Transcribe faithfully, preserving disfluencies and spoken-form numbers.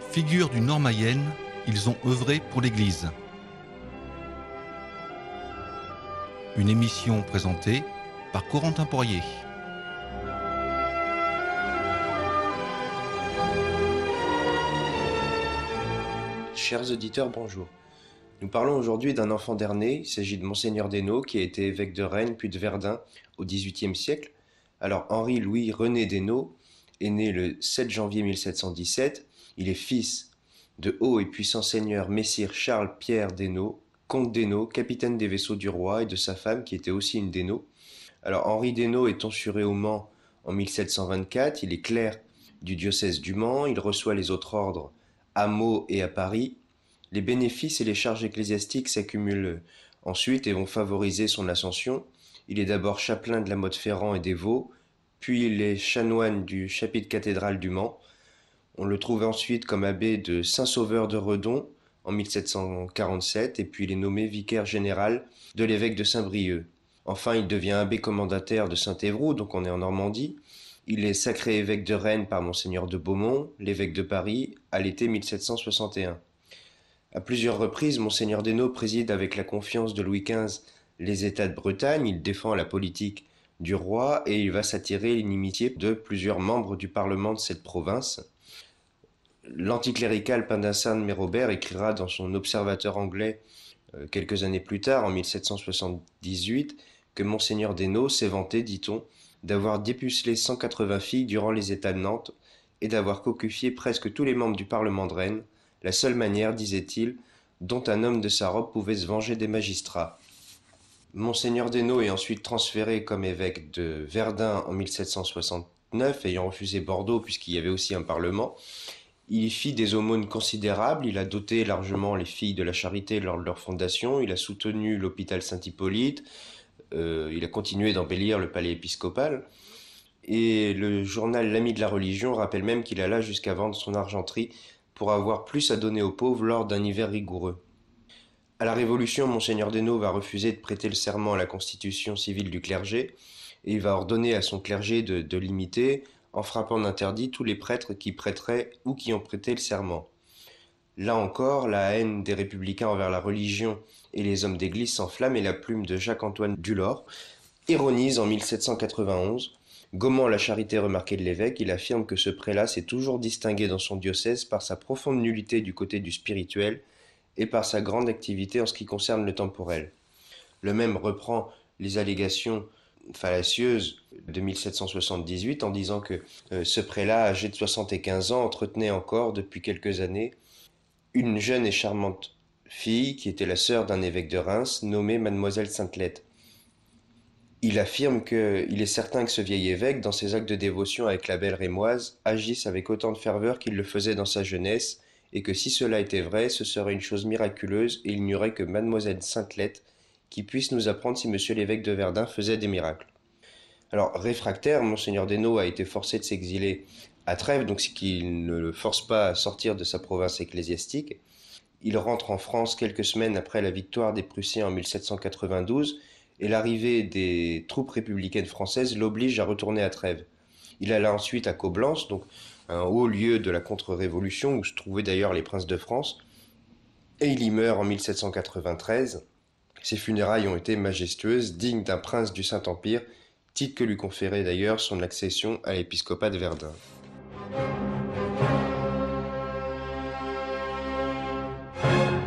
Figures du Nord Mayenne, ils ont œuvré pour l'Église. Une émission présentée par Corentin Poirier. Chers auditeurs, bonjour. Nous parlons aujourd'hui d'un enfant d'Ernée. Il s'agit de Monseigneur d'Hainaut, qui a été évêque de Rennes puis de Verdun au dix-huitième siècle. Alors Henri-Louis René d'Hainaut est né le sept janvier mille sept cent dix-sept. Il est fils de haut et puissant seigneur messire Charles-Pierre d'Hainaut, comte d'Hainaut, capitaine des vaisseaux du roi, et de sa femme qui était aussi une d'Hainaut. Alors Henri d'Hainaut est tonsuré au Mans en mille sept cent vingt-quatre. Il est clerc du diocèse du Mans. Il reçoit les autres ordres à Meaux et à Paris. Les bénéfices et les charges ecclésiastiques s'accumulent ensuite et vont favoriser son ascension. Il est d'abord chapelain de la Motte-Ferrand et des Vaux, puis il est chanoine du chapitre cathédral du Mans. On le trouve ensuite comme abbé de Saint-Sauveur de Redon en mille sept cent quarante-sept, et puis il est nommé vicaire général de l'évêque de Saint-Brieuc. Enfin, il devient abbé commendataire de Saint-Évroult, donc on est en Normandie. Il est sacré évêque de Rennes par Monseigneur de Beaumont, l'évêque de Paris, à l'été mille sept cent soixante et un. À plusieurs reprises, Monseigneur d'Hainaut préside avec la confiance de Louis quinze les États de Bretagne. Il défend la politique du roi et il va s'attirer l'inimitié de plusieurs membres du Parlement de cette province. L'anticlérical Pindinsan de Mérobert écrira dans son Observateur anglais euh, quelques années plus tard, en mille sept cent soixante-dix-huit, que Monseigneur d'Hainaut s'est vanté, dit-on, d'avoir dépucelé cent quatre-vingts filles durant les États de Nantes et d'avoir cocufié presque tous les membres du Parlement de Rennes, la seule manière, disait-il, dont un homme de sa robe pouvait se venger des magistrats. Monseigneur d'Hainaut est ensuite transféré comme évêque de Verdun en mille sept cent soixante-neuf, ayant refusé Bordeaux puisqu'il y avait aussi un parlement. Il y fit des aumônes considérables, il a doté largement les filles de la charité lors de leur fondation, il a soutenu l'hôpital Saint-Hippolyte, euh, il a continué d'embellir le palais épiscopal, et le journal L'Ami de la Religion rappelle même qu'il alla jusqu'à vendre son argenterie pour avoir plus à donner aux pauvres lors d'un hiver rigoureux. À la Révolution, Monseigneur d'Hainaut va refuser de prêter le serment à la constitution civile du clergé, et il va ordonner à son clergé de, de l'imiter, en frappant d'interdit tous les prêtres qui prêteraient ou qui ont prêté le serment. Là encore, la haine des républicains envers la religion et les hommes d'église s'enflamme et la plume de Jacques-Antoine Dulor ironise en mille sept cent quatre-vingt-onze. Gommant la charité remarquée de l'évêque, il affirme que ce prélat s'est toujours distingué dans son diocèse par sa profonde nullité du côté du spirituel et par sa grande activité en ce qui concerne le temporel. Le même reprend les allégations fallacieuses de mille sept cent soixante-dix-huit en disant que euh, ce prélat, âgé de soixante-quinze ans, entretenait encore depuis quelques années une jeune et charmante fille qui était la sœur d'un évêque de Reims nommée Mademoiselle Sainte-Lette. Il affirme qu'il est certain que ce vieil évêque, dans ses actes de dévotion avec la belle Rémoise, agisse avec autant de ferveur qu'il le faisait dans sa jeunesse, et que si cela était vrai, ce serait une chose miraculeuse, et il n'y aurait que Mademoiselle Sainte-Lette qui puisse nous apprendre si monsieur l'évêque de Verdun faisait des miracles. Alors, réfractaire, Monseigneur d'Hainaut a été forcé de s'exiler à Trèves, donc ce qui ne le force pas à sortir de sa province ecclésiastique. Il rentre en France quelques semaines après la victoire des Prussiens en mille sept cent quatre-vingt-douze, et l'arrivée des troupes républicaines françaises l'oblige à retourner à Trèves. Il alla ensuite à Coblence, donc un haut lieu de la contre-révolution où se trouvaient d'ailleurs les princes de France, et il y meurt en mille sept cent quatre-vingt-treize. Ses funérailles ont été majestueuses, dignes d'un prince du Saint-Empire, titre que lui conférait d'ailleurs son accession à l'épiscopat de Verdun.